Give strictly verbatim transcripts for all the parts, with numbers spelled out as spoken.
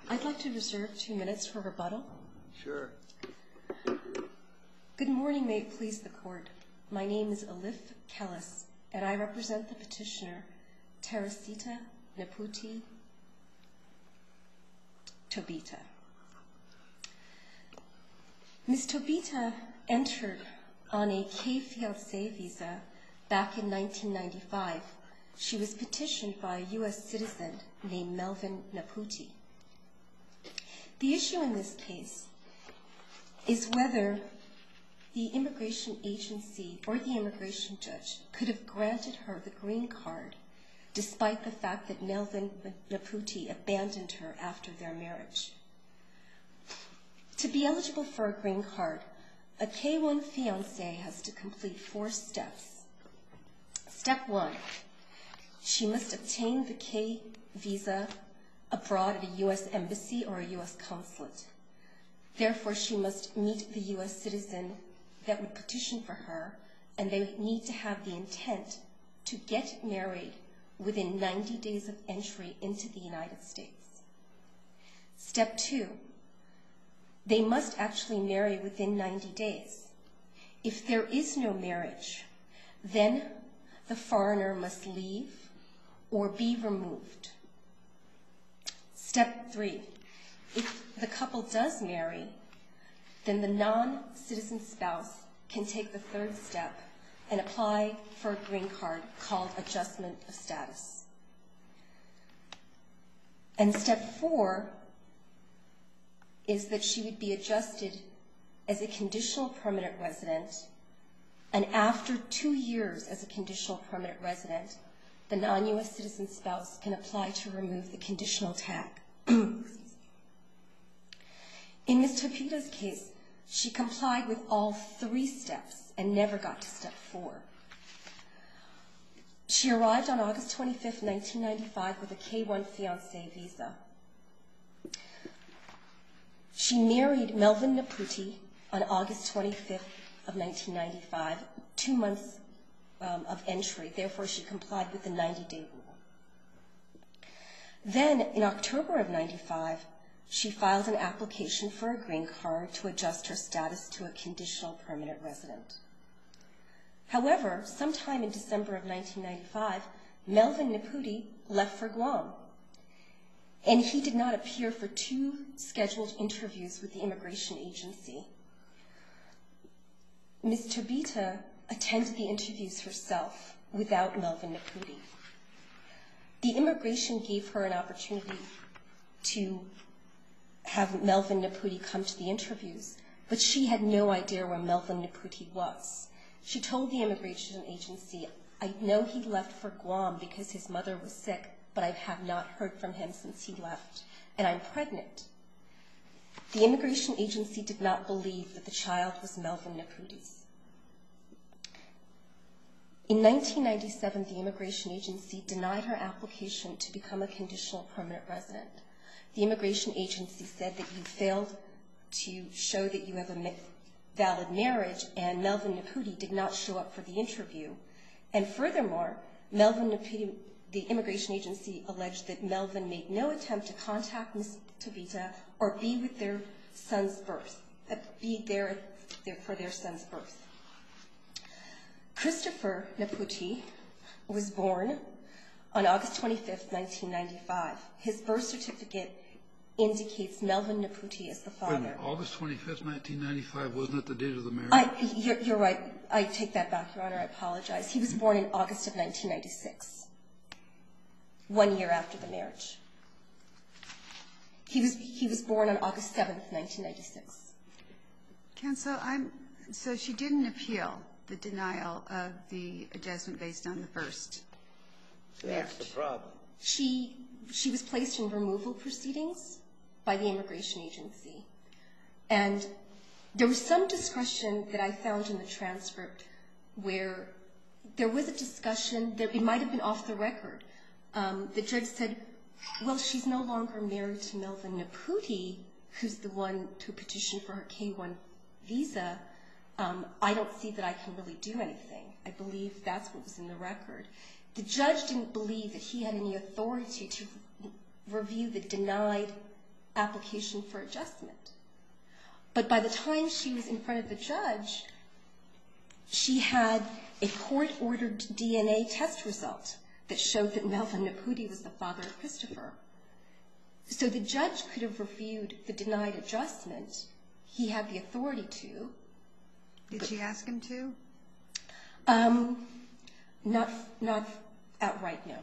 I'd like to reserve two minutes for rebuttal. Sure. Good morning, may it please the Court. My name is Alif Kellis, and I represent the petitioner, Teresita Naputi Tobita. Miz Tobita entered on a K-fiancé visa back in nineteen ninety-five. She was petitioned by a U S citizen named Melvin Naputi. The issue in this case is whether the immigration agency or the immigration judge could have granted her the green card despite the fact that Melvin Naputi abandoned her after their marriage. To be eligible for a green card, a K one fiancé has to complete four steps. Step one, she must obtain the K visa abroad at a U S embassy or a U S consulate. Therefore, she must meet the U S citizen that would petition for her, and they need to have the intent to get married within ninety days of entry into the United States. Step two, they must actually marry within ninety days. If there is no marriage, then the foreigner must leave or be removed. Step three, if the couple does marry, then the non-citizen spouse can take the third step and apply for a green card called adjustment of status. And step four is that she would be adjusted as a conditional permanent resident, and after two years as a conditional permanent resident, the non-U S citizen spouse can apply to remove the conditional tag. In Miz Tobita's case, she complied with all three steps and never got to step four. She arrived on August twenty-fifth, nineteen ninety-five with a K one fiancé visa. She married Melvin Naputi on August twenty-fifth of nineteen ninety-five, two months um, of entry. Therefore, she complied with the ninety-day rule. Then, in October of ninety-five, she filed an application for a green card to adjust her status to a conditional permanent resident. However, sometime in December of nineteen ninety-five, Melvin Naputi left for Guam, and he did not appear for two scheduled interviews with the immigration agency. Miz Tobita attended the interviews herself without Melvin Naputi. The immigration gave her an opportunity to have Melvin Naputi come to the interviews, but she had no idea where Melvin Naputi was. She told the immigration agency, "I know he left for Guam because his mother was sick, but I have not heard from him since he left, and I'm pregnant." The immigration agency did not believe that the child was Melvin Naputi's. In nineteen ninety-seven, the immigration agency denied her application to become a conditional permanent resident. The immigration agency said that you failed to show that you have a valid marriage, and Melvin Naputi did not show up for the interview. And furthermore, Melvin Naputi, the immigration agency alleged that Melvin made no attempt to contact Miz Tobita or be with their son's birth, uh, be there, there for their son's birth. Christopher Naputi was born on August twenty-fifth, nineteen ninety-five. His birth certificate indicates Melvin Naputi as the father. Wait a minute, August twenty-fifth, nineteen ninety-five, wasn't it the date of the marriage? I, you're, you're right. I take that back, Your Honor. I apologize. He was born in August of nineteen ninety-six, one year after the marriage. He was, he was born on August seventh, nineteen ninety-six. Counsel, I'm, so she didn't appeal the denial of the adjustment based on the first marriage. That's the problem. She, she was placed in removal proceedings by the immigration agency. And there was some discussion that I found in the transcript where there was a discussion, that it might have been off the record. Um, the judge said, well, she's no longer married to Melvin Naputi, who's the one to petition for her K one visa. Um, I don't see that I can really do anything. I believe that's what was in the record. The judge didn't believe that he had any authority to review the denied application for adjustment. But by the time she was in front of the judge, she had a court-ordered D N A test result that showed that Melvin Naputi was the father of Christopher. So the judge could have reviewed the denied adjustment. He had the authority to. Did she ask him to? Um, not, not outright, no.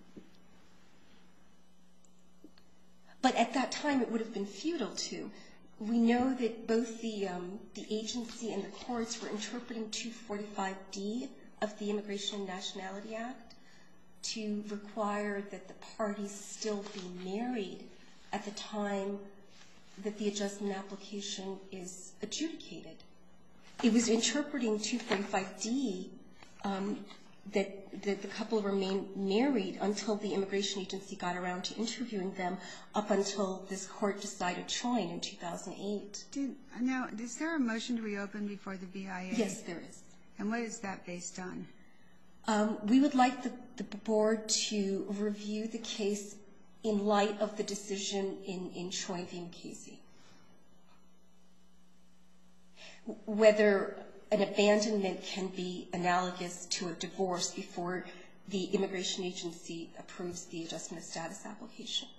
But at that time, it would have been futile to. We know that both the, um, the agency and the courts were interpreting two forty-five D of the Immigration and Nationality Act to require that the parties still be married at the time that the adjustment application is adjudicated. It was interpreting two forty-five D um, that, that the couple remained married until the immigration agency got around to interviewing them, up until this court decided Choin in two thousand eight. Did, now, is there a motion to reopen before the B I A? Yes, there is. And what is that based on? Um, we would like the, the board to review the case in light of the decision in, in Choin v. Mukasey. Whether an abandonment can be analogous to a divorce before the immigration agency approves the adjustment of status application.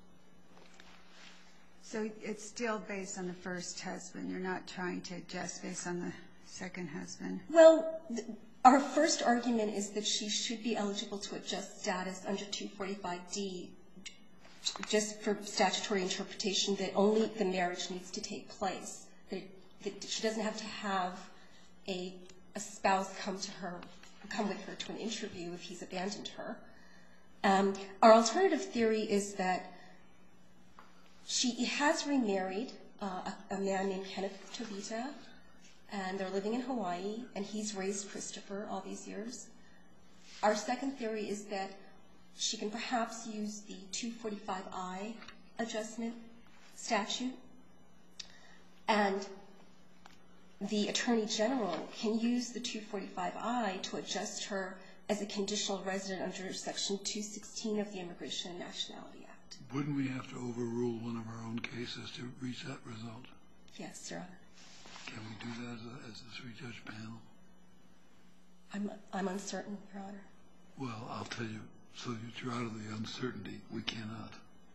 So it's still based on the first husband. You're not trying to adjust based on the second husband? Well, th- our first argument is that she should be eligible to adjust status under two forty-five D, just for statutory interpretation, that only the marriage needs to take place. That, that she doesn't have to have a, a spouse come to her, come with her to an interview if he's abandoned her. Um, our alternative theory is that she has remarried uh, a, a man named Kenneth Tobita, and they're living in Hawaii, and he's raised Christopher all these years. Our second theory is that she can perhaps use the two forty-five I adjustment statute, and the Attorney General can use the two forty-five I to adjust her as a conditional resident under Section two sixteen of the Immigration and Nationality Act. Wouldn't we have to overrule one of our own cases to reach that result? Yes, Your Honor. Can we do that as a, as a three-judge panel? I'm, I'm uncertain, Your Honor. Well, I'll tell you, so that you're out of the uncertainty, we cannot.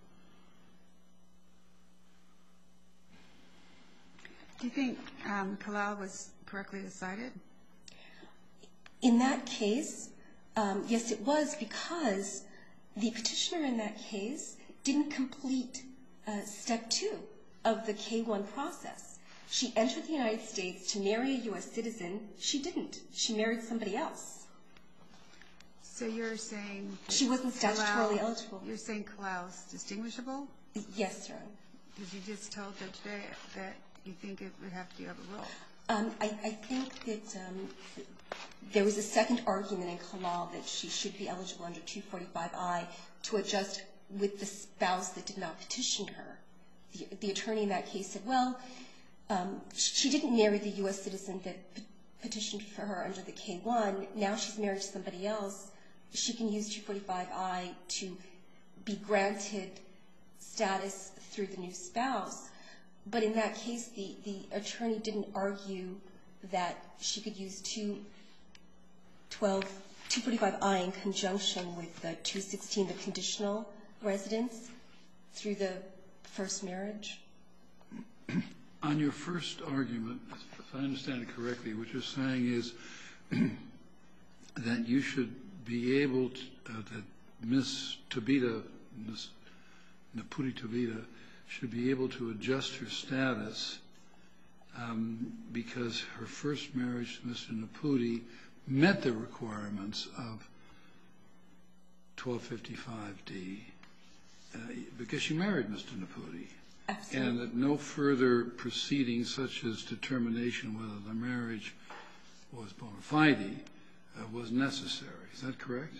Do you think um, Kalau was correctly decided? In that case, um, yes, it was, because the petitioner in that case didn't complete uh, step two of the K one process. She entered the United States to marry a U S citizen. She didn't. She married somebody else. So you're saying she wasn't statutorily Kalau, eligible. You're saying Kalau's distinguishable? Yes, Your Honor. Because you just told Judge Bay that you think it would have to be overruled. Um, I, I think that um, there was a second argument in Kalau that she should be eligible under two forty-five I to adjust with the spouse that did not petition her. The, the attorney in that case said, well, um, she didn't marry the U S citizen that p- petitioned for her under the K one. Now she's married to somebody else. She can use two forty-five I to be granted status through the new spouse. But in that case, the, the attorney didn't argue that she could use two forty-five I in conjunction with the two sixteen, the conditional residence, through the first marriage. On your first argument, if I understand it correctly, what you're saying is that you should be able to, uh, that Miss Tobita, Miss Naputi Tobita, should be able to adjust her status um, because her first marriage to Mister Naputi met the requirements of twelve fifty-five D uh, because she married Mister Naputi. Absolutely. And that no further proceedings such as determination whether the marriage was bona fide uh, was necessary. Is that correct?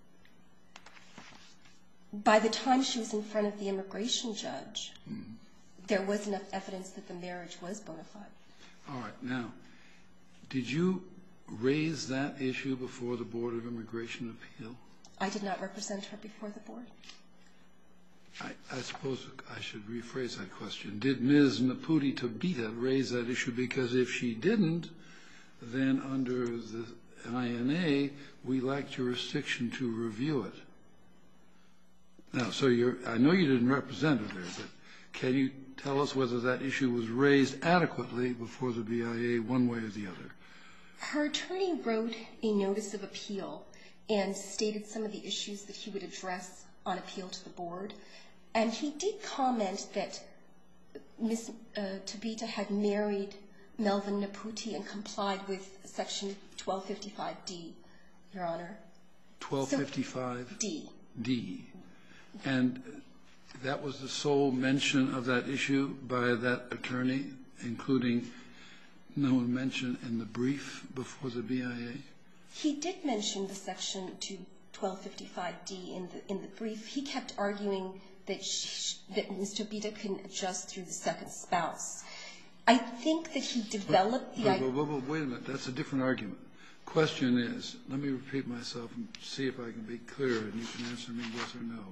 By the time she was in front of the immigration judge, Mm-hmm. there was enough evidence that the marriage was bona fide. All right. Now, did you raise that issue before the Board of Immigration Appeal? I did not represent her before the board. I, I suppose I should rephrase that question. Did Miz Naputi Tobita raise that issue? Because if she didn't, then under the I N A, we lack jurisdiction to review it. Now, so you're, I know you didn't represent her there, but can you tell us whether that issue was raised adequately before the B I A, one way or the other? Her attorney wrote a notice of appeal and stated some of the issues that he would address on appeal to the board. And he did comment that Miz Uh, Tobita had married Melvin Naputi and complied with Section twelve fifty-five D, Your Honor. twelve fifty-five? So, D. D. And that was the sole mention of that issue by that attorney, including no mention in the brief before the B I A? He did mention the Section to twelve fifty-five D in the in the brief. He kept arguing that she, that Miz Tobita couldn't adjust through the second spouse. I think that he developed the idea. Wait, wait, wait a minute. That's a different argument. Question is, let me repeat myself and see if I can be clear, and you can answer me yes or no.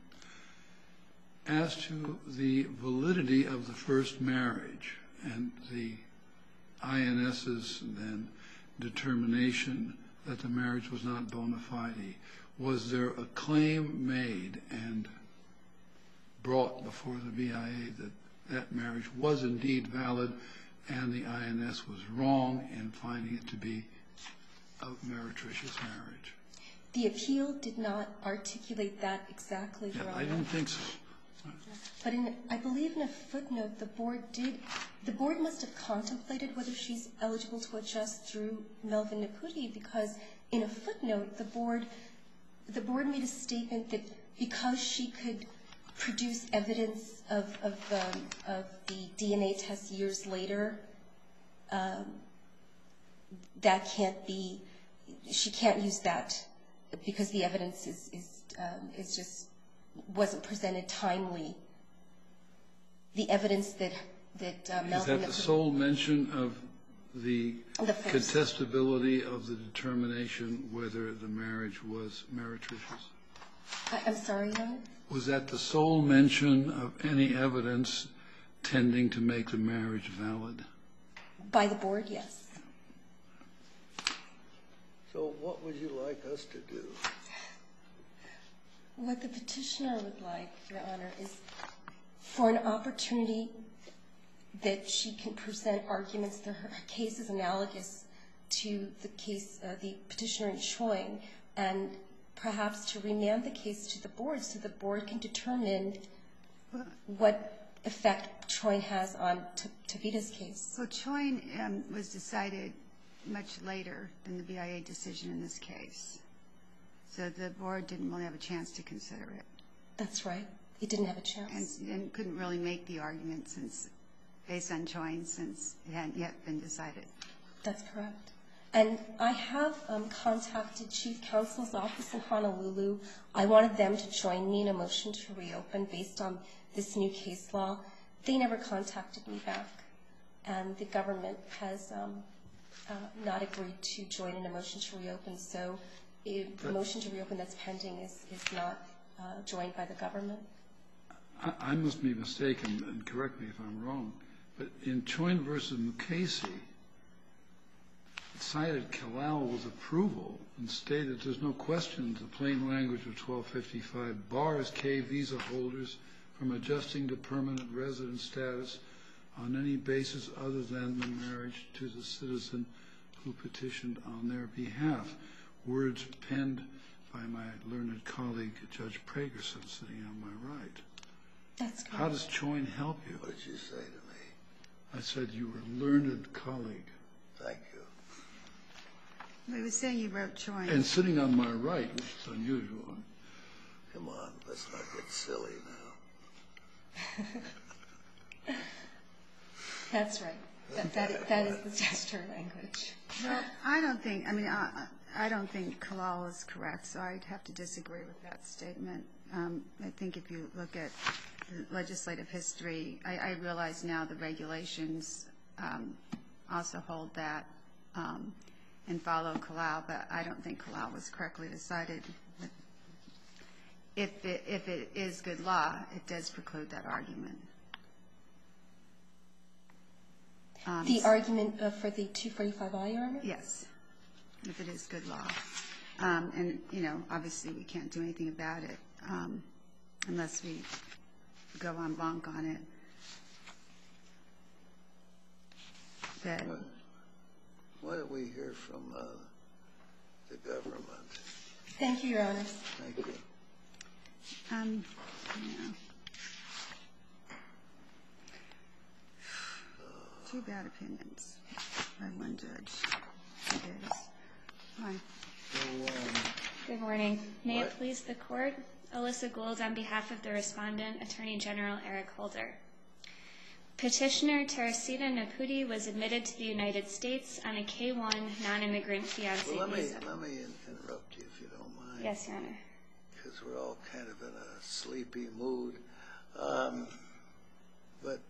As to the validity of the first marriage and the I N S's then determination that the marriage was not bona fide, was there a claim made and brought before the B I A that that marriage was indeed valid and the I N S was wrong in finding it to be a meretricious marriage? The appeal did not articulate that exactly, Your Yeah, Honor. I didn't think so. But in, I believe in a footnote, the board did, the board must have contemplated whether she's eligible to adjust through Melvin Naputi, because in a footnote, the board, the board made a statement that because she could produce evidence of, of, um, of the D N A test years later, um, that can't be, she can't use that because the evidence is, is, um, is just, wasn't presented timely. The evidence that, that uh, Melvin Is that the sole mention of the, the contestability of the determination whether the marriage was meretricious? I, I'm sorry, Your Honor? Was that the sole mention of any evidence tending to make the marriage valid? By the board, yes. So what would you like us to do? What the petitioner would like, Your Honor, is for an opportunity that she can present arguments that her case is analogous to the case of the petitioner in Choing, and perhaps to remand the case to the board so the board can determine what effect Choing has on Tobita's case. So Choing um, was decided much later than the B I A decision in this case. So the board didn't really have a chance to consider it. That's right. It didn't have a chance. And, and couldn't really make the argument since, based on Choing, since it hadn't yet been decided. That's correct. And I have um, contacted Chief Counsel's office in Honolulu. I wanted them to join me in a motion to reopen based on this new case law. They never contacted me back, and the government has um, uh, not agreed to join in a motion to reopen. So if the motion to reopen that's pending is, is not uh, joined by the government. I, I must be mistaken, and correct me if I'm wrong, but in Choing versus Mukasey, it cited Kalal's approval and stated there's no question the plain language of twelve fifty-five bars K visa holders from adjusting to permanent resident status on any basis other than the marriage to the citizen who petitioned on their behalf. Words penned by my learned colleague, Judge Pragerson, sitting on my right. That's correct. How does Choing help you? What did you say to me? I said you were a learned colleague. Thank you. He was saying you wrote Choing. And sitting on my right, which is unusual. Come on, let's not get silly now. That's right. That, that, that is the statutory language. Well, I don't think, I mean, I, I don't think Kalal is correct, so I'd have to disagree with that statement. Um, I think if you look at the legislative history, I, I realize now the regulations um, also hold that um, and follow Kalal, but I don't think Kalal was correctly decided. if it, if it is good law, it does preclude that argument. Um, The argument uh, for the two forty-five I, Your Honor? Yes, if it is good law. Um, and, you know, obviously we can't do anything about it um, unless we go en banc on it. But Why don't we hear from uh, the government? Thank you, Your Honors. Thank you. Um, yeah. Two bad opinions by one judge. It is. Fine. So, um, Good morning. May What? it please the Court, Alyssa Gould on behalf of the respondent, Attorney General Eric Holder. Petitioner Teresita Naputi was admitted to the United States on a K one non-immigrant fiancé well, let me visa. let me in- interrupt you if you don't mind. Yes, Your Honor. Because we're all kind of in a sleepy mood. Um, but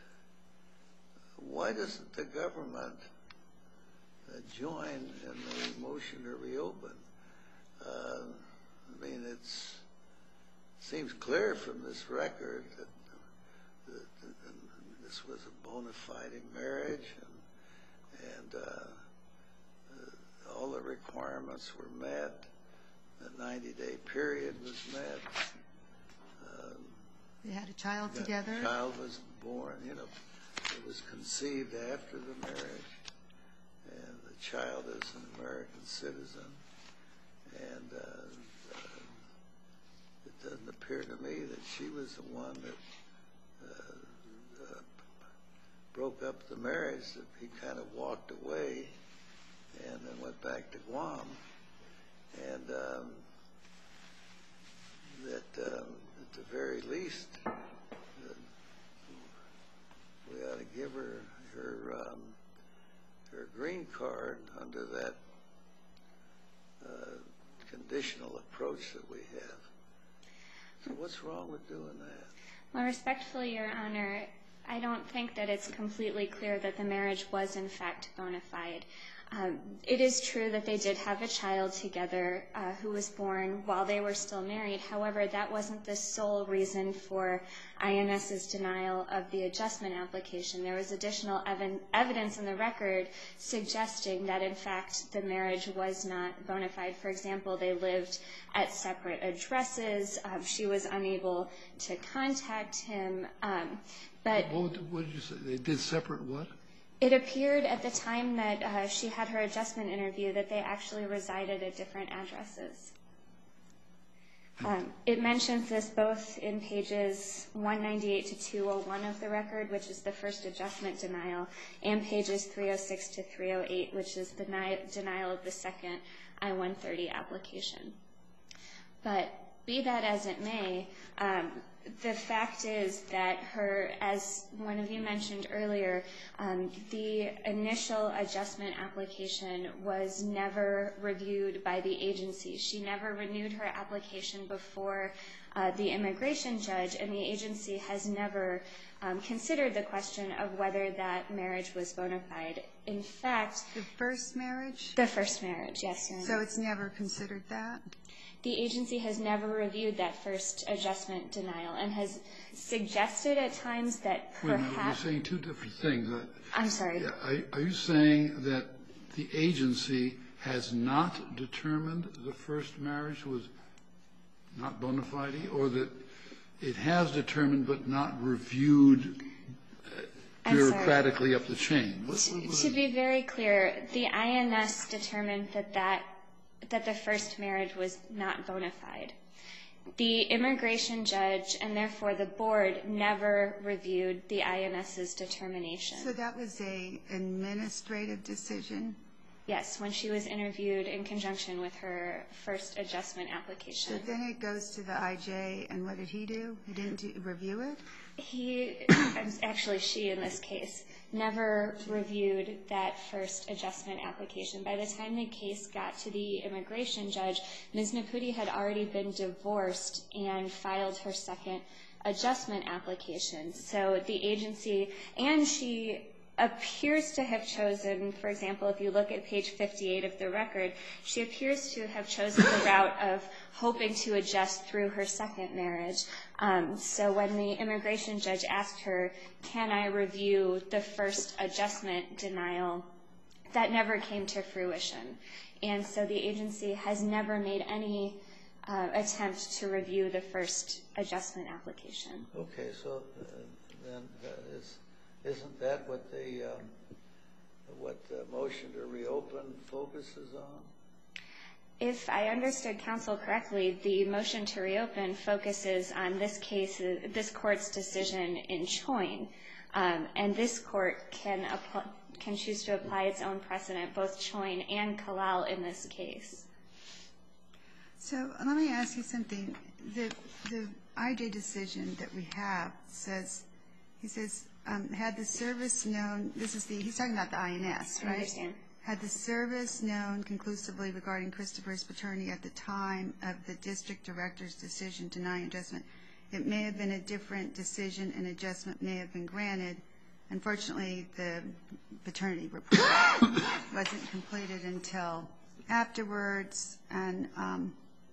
why doesn't the government uh, join in the motion to reopen? Uh, I mean, it's seems clear from this record that, that, that this was a bona fide marriage, and, and uh, uh, all the requirements were met. The ninety-day period was met. Um, They had a child that together. child was born, you know, it was conceived after the marriage, and the child is an American citizen, and uh, uh, it doesn't appear to me that she was the one that uh, uh, broke up the marriage, that he kind of walked away and then went back to Guam, and um, that um, at the very least, uh, we ought to give her her um, her green card under that uh, conditional approach that we have. So what's wrong with doing that? Well, respectfully, Your Honor, I don't think that it's completely clear that the marriage was in fact bona fide. Um, it is true that they did have a child together uh, who was born while they were still married. However, that wasn't the sole reason for INS's denial of the adjustment application. There was additional ev- evidence in the record suggesting that, in fact, the marriage was not bona fide. For example, they lived at separate addresses. Um, she was unable to contact him. Um, but What, what did you say? They did separate what? it appeared at the time that uh, she had her adjustment interview that they actually resided at different addresses. Um, it mentions this both in pages one ninety-eight to two oh one of the record, which is the first adjustment denial, and pages three oh six to three oh eight, which is the ni- denial of the second I one thirty application. But be that as it may, um, the fact is that her, as one of you mentioned earlier, um, the initial adjustment application was never reviewed by the agency. She never renewed her application before uh, the immigration judge, and the agency has never um, considered the question of whether that marriage was bona fide. In fact, The first marriage? the first marriage, yes, Your Honor. So it's never considered that? The agency has never reviewed that first adjustment denial and has suggested at times that Wait a minute, you're perhaps... saying two different things. Uh, I'm sorry. yeah, Are, are you saying that the agency has not determined the first marriage was not bona fide, or that it has determined but not reviewed uh, I'm sorry. bureaucratically up the chain? What, what, what To is- be very clear, the I N S determined that, that that the first marriage was not bona fide. The immigration judge and therefore the board never reviewed the INS's determination. So that was a administrative decision? Yes, when she was interviewed in conjunction with her first adjustment application. So then it goes to the I J, and what did he do? He didn't do, review it? He, actually she in this case, never reviewed that first adjustment application. By the time the case got to the immigration judge, Miz Naputi had already been divorced and filed her second adjustment application. So the agency, and she appears to have chosen, for example, if you look at page fifty-eight of the record, she appears to have chosen the route of hoping to adjust through her second marriage. Um, so when the immigration judge asked her, can I review the first adjustment denial, that never came to fruition. And so the agency has never made any uh, attempt to review the first adjustment application. Okay, so uh, then uh, is, isn't that what the um, what the motion to reopen focuses on? If I understood counsel correctly, the motion to reopen focuses on this case, this court's decision in Choin, um, and this court can apply, can choose to apply its own precedent, both Choin and Kalal in this case. So let me ask you something. The the I J decision that we have says, he says, um, had the service known, this is the, he's talking about the I N S, right? I understand. Had the service known conclusively regarding Christopher's paternity at the time of the district director's decision denying adjustment, it may have been a different decision and adjustment may have been granted. Unfortunately, the paternity report wasn't completed until afterwards, and um,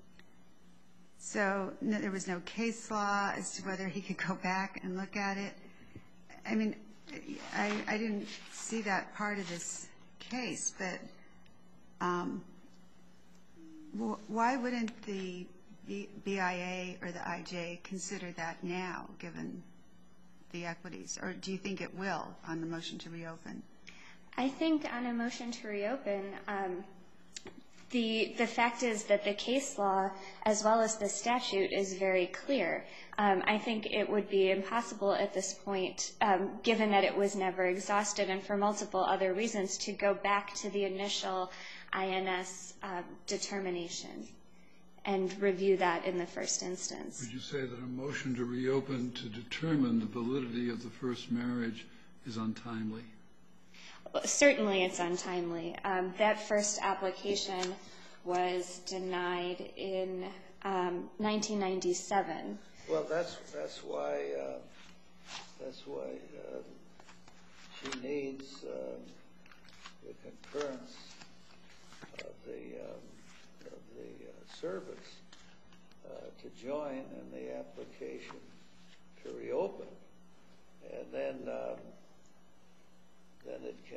so no, there was no case law as to whether he could go back and look at it. I mean, I, I didn't see that part of this case, but um, w why wouldn't the B I A or the I J consider that now, given the equities, or do you think it will on the motion to reopen? I think on a motion to reopen, um, the the fact is that the case law, as well as the statute, is very clear. Um, I think it would be impossible at this point, um, given that it was never exhausted and for multiple other reasons, to go back to the initial I N S uh, determination and review that in the first instance. Would you say that a motion to reopen to determine the validity of the first marriage is untimely? Well, certainly it's untimely. Um, that first application was denied in um, nineteen ninety-seven. Well, that's that's why uh, that's why uh, she needs uh, the concurrence of the um, of the uh, service uh, to join in the application to reopen, and then um, then it can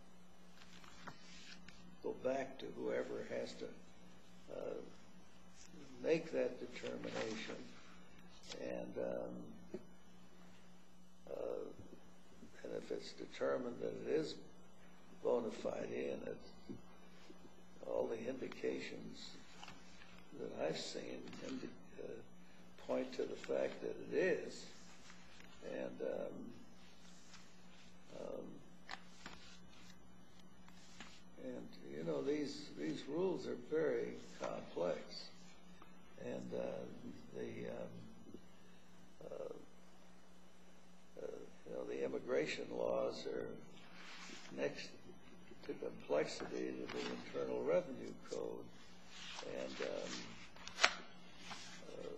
go back to whoever has to uh, make that determination. And um, uh, and if it's determined that it is bona fide, and it, all the indications that I've seen indi uh, point to the fact that it is, and um, um, and you know these these rules are very complex, and uh, the um, Uh, uh, you know, the immigration laws are next to complexity to the Internal Revenue Code, and um, uh,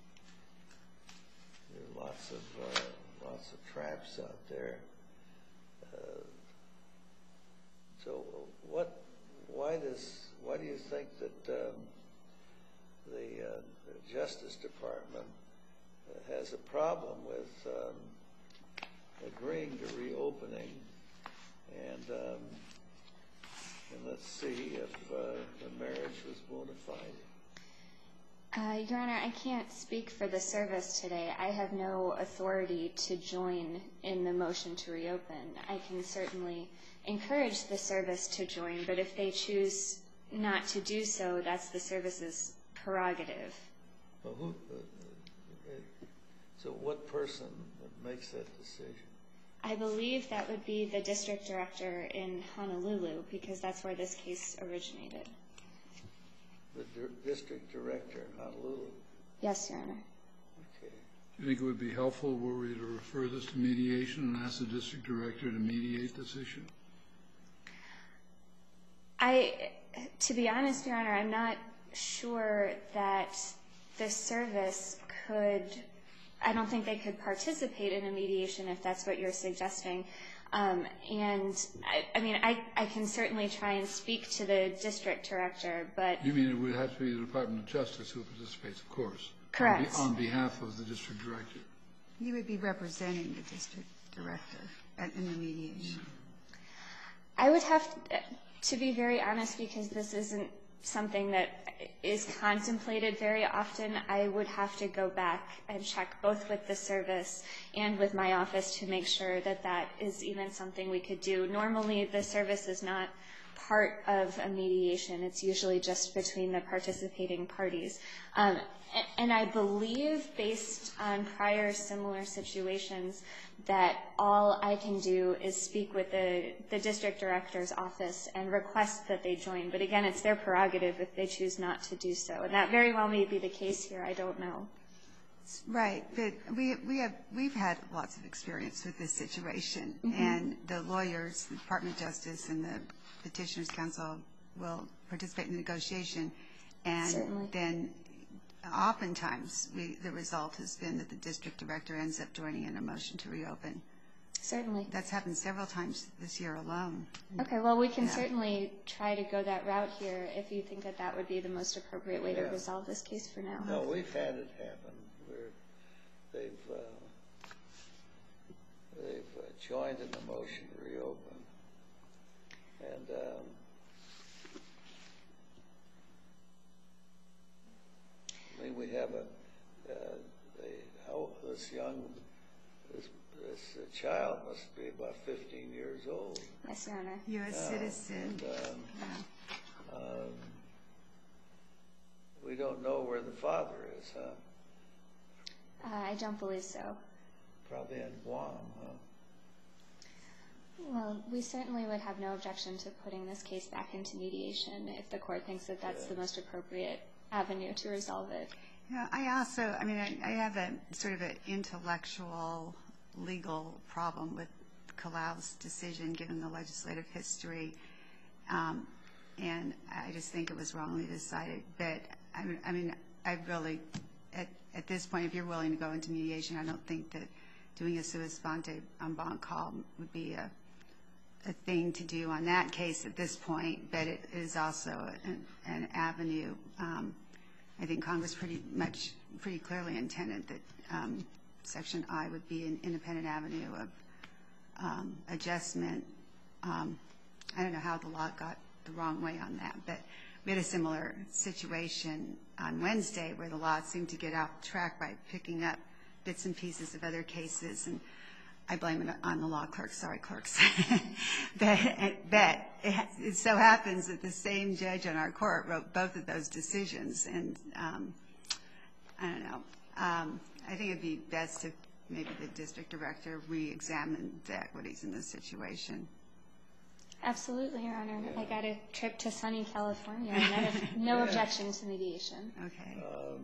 there are lots of uh, lots of traps out there. Uh, so, what? Why does? Why do you think that um, the, uh, the Justice Department has a problem with um, agreeing to reopening, and um, and let's see if uh, the marriage was bona fide? Uh, Your Honor, I can't speak for the service today. I have no authority to join in the motion to reopen. I can certainly encourage the service to join, but if they choose not to do so, that's the service's prerogative. Well, who? Uh, So what person makes that decision? I believe that would be the district director in Honolulu, because that's where this case originated. The di district director in Honolulu? Yes, Your Honor. Okay. Do you think it would be helpful were we to refer this to mediation and ask the district director to mediate this issue? I, to be honest, Your Honor, I'm not sure that the service could I don't think they could participate in a mediation if that's what you're suggesting. Um, and, I, I mean, I, I can certainly try and speak to the district director, but... You mean it would have to be the Department of Justice who participates, of course? Correct. On, be, on behalf of the district director. You would be representing the district director at, in the mediation. I would have to, to be very honest, because this isn't something that is contemplated very often, I would have to go back and check both with the service and with my office to make sure that that is even something we could do. Normally, the service is not part of a mediation. It's usually just between the participating parties. Um, and I believe, based on prior similar situations, that all I can do is speak with the, the district director's office and request that they join. But again, it's their prerogative if they choose not to do so. And that very well may be the case here. I don't know. Right, but we we have we've had lots of experience with this situation, Mm-hmm. and the lawyers, the Department of Justice, and the Petitioners Council will participate in the negotiation, and Certainly. then oftentimes we, the result has been that the district director ends up joining in a motion to reopen. Certainly. That's happened several times this year alone. Okay, well, we can Yeah. certainly try to go that route here if you think that that would be the most appropriate way to Yeah. resolve this case for now. No, we've had it happen where they've, uh, they've uh, joined in the motion to reopen. And, um, I mean, we have a, uh, a how, this young, this, this uh, child must be about fifteen years old. Yes, Your Honor. U S now, citizen. And, um, Yeah. um, we don't know where the father is, huh? Uh, I don't believe so. Probably in Guam, huh? Well, we certainly would have no objection to putting this case back into mediation if the court thinks that that's Yeah. the most appropriate avenue to resolve it. Yeah, I also, I mean, I, I have a sort of an intellectual, legal problem with Kalau's decision, given the legislative history, um, and I just think it was wrongly decided. But I mean, I mean, I really, at at this point, if you're willing to go into mediation, I don't think that doing a sua sponte en banc call would be a a thing to do on that case at this point, but it is also an, an avenue. Um, I think Congress pretty much, pretty clearly intended that um, Section I would be an independent avenue of um, adjustment. Um, I don't know how the law got the wrong way on that, but we had a similar situation on Wednesday where the law seemed to get off track by picking up bits and pieces of other cases, and I blame it on the law clerks, sorry clerks. but but it, it so happens that the same judge on our court wrote both of those decisions, and um, I don't know. Um, I think it'd be best if maybe the district director re-examined the equities in this situation. Absolutely, Your Honor. I got a trip to sunny California, and I have no Yeah. objection to mediation. Okay. Um,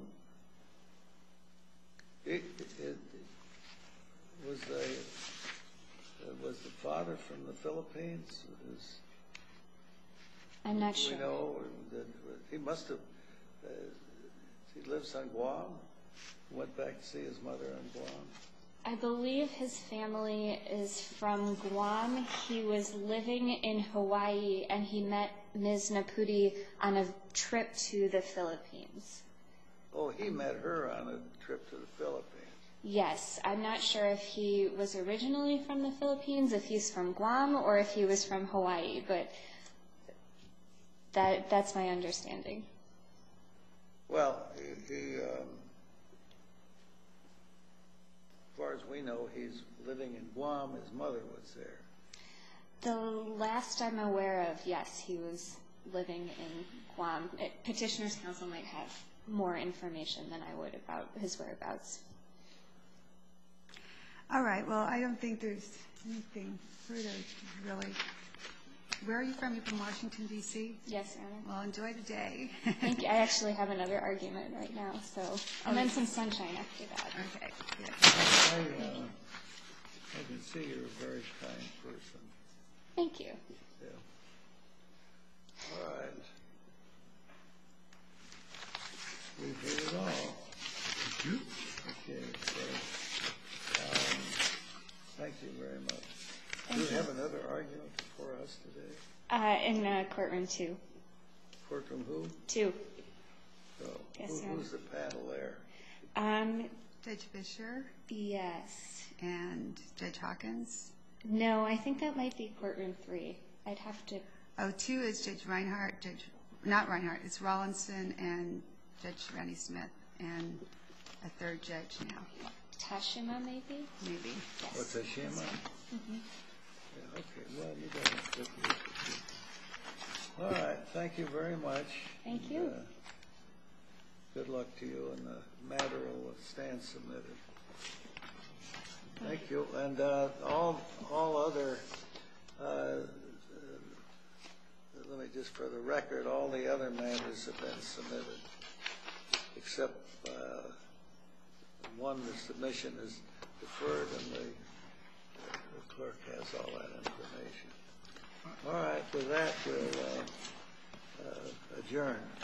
it, it, was the uh, was the father from the Philippines? Is, I'm not do sure. we know that he must have. Uh, he lives on Guam. Went back to see his mother on Guam. I believe his family is from Guam. He was living in Hawaii, and he met Miz Naputi on a trip to the Philippines. Oh, he met her on a trip to the Philippines. Yes, I'm not sure if he was originally from the Philippines, if he's from Guam, or if he was from Hawaii, but that that's my understanding. Well, he, he um, as far as we know, he's living in Guam. His mother was there. The last I'm aware of, yes, he was living in Guam. It, Petitioners Council might have more information than I would about his whereabouts. All right. Well, I don't think there's anything further, really. Where are you from? You're from Washington, D C? Yes, Your Honor. Well, enjoy the day. Thank you. I actually have another argument right now, so and then some sunshine after that. Okay. Good. I, uh, I can see you're a very kind person. Thank you. Yeah. All right. We've hit it all. Thank you. Okay. So Thank you very much. Thank Do you you. have another argument for us today? Uh, in uh, courtroom two. Courtroom who? Two. So, Yes, who- Your Honor. who's the panel there? Um, Judge Fisher yes. and Judge Hawkins. No, I think that might be courtroom three. I'd have to. Oh, two is Judge Reinhardt, Judge, not Reinhardt, it's Rawlinson and Judge Randy Smith, and a third judge now, Tashima, maybe? maybe. Yes. What's that, Shema? Mm-hmm. Yeah, okay, well, you got it. All right, thank you very much. Thank And, you. uh, Good luck to you, and the matter will stand submitted. Thank you, and uh, all, all other, uh, uh, let me just, for the record, all the other matters have been submitted, except uh, one, the submission is deferred, and the the clerk has all that information. All right, with that, we'll uh, uh, adjourn.